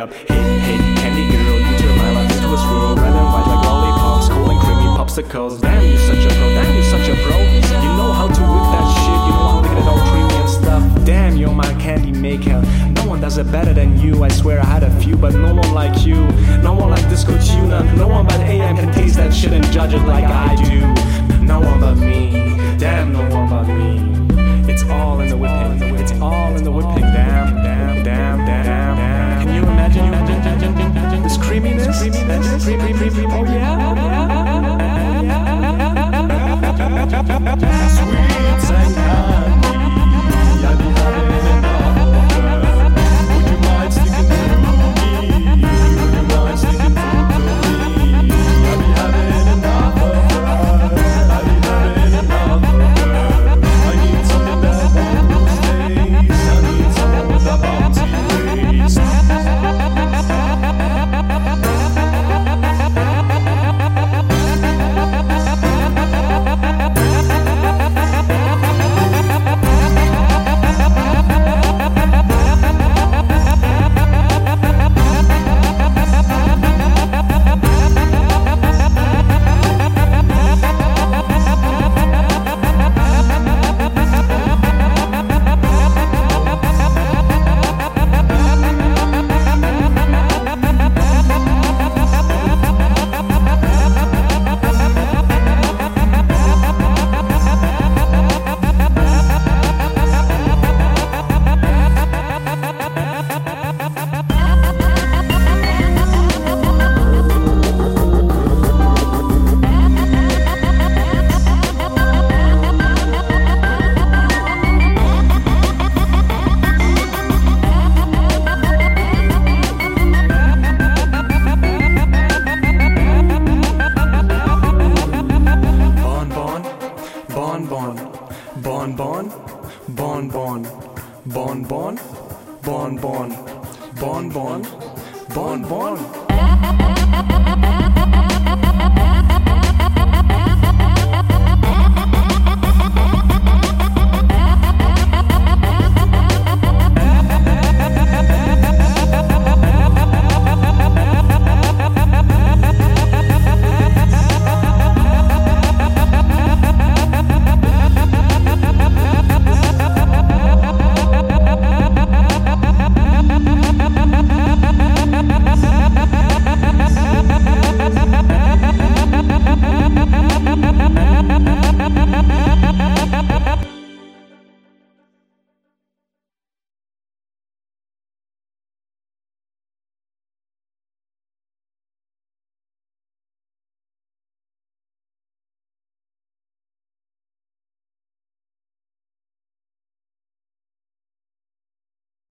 up. Hey, candy girl, you turn my life into a swirl. Red and white like lollipops, cool and creamy popsicles. Damn, you're such a pro, damn, you're such a pro. You know how to whip that shit, you know how to get it all creamy and stuff. Damn, you're my candy maker. No one does it better than you. I swear I had a few, but no one like you. No one like Disco Tuna. No one but AM can taste that shit and judge it like I do. No one but me. Damn, no one but me. It's all in the whipping. It's all in the whipping. Damn. Can you imagine this creaminess? Oh yeah. Sweets and candy. I'd be having enough of that. Would you mind sticking to me? Would you mind sticking to me? I'd be having enough of that. I'd be having enough of that. I need something that won't lose taste. I need someone with a bounty waist. Bon.